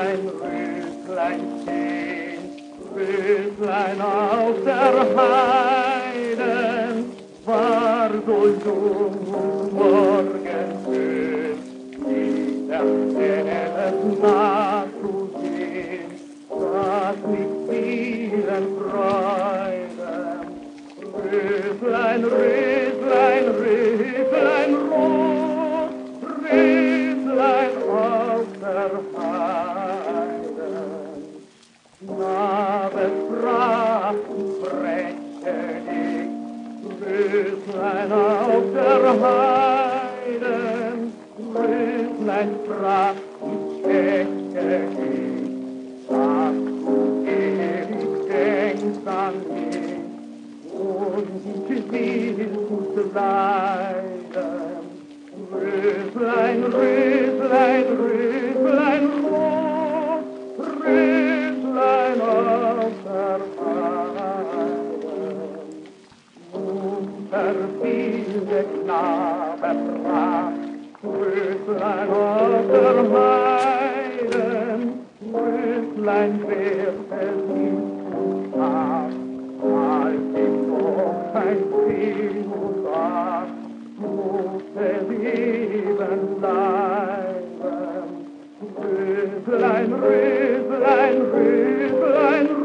Röslein stehen, Röslein auf der Heide, war so jung und morgenschön, wieder helles nachzusehen, das mit vielen Freuden. Röslein, Röslein, Röslein rot, Röslein auf der Heide. Na, betrachten breche ich, Röslein auf der Heide, Röslein sprach, ich schäche ich, dass du ewig denkst an mich, und ich will gut leiden. Röslein, Röslein, Röslein rot, Röslein auf der Heide. Nun verfiel Knabe sprach, Röslein auf der Heide, Röslein wehrte sich und sprach, als ich noch ein Kind war, musste leben bleiben. Röslein, Röslein, Röslein,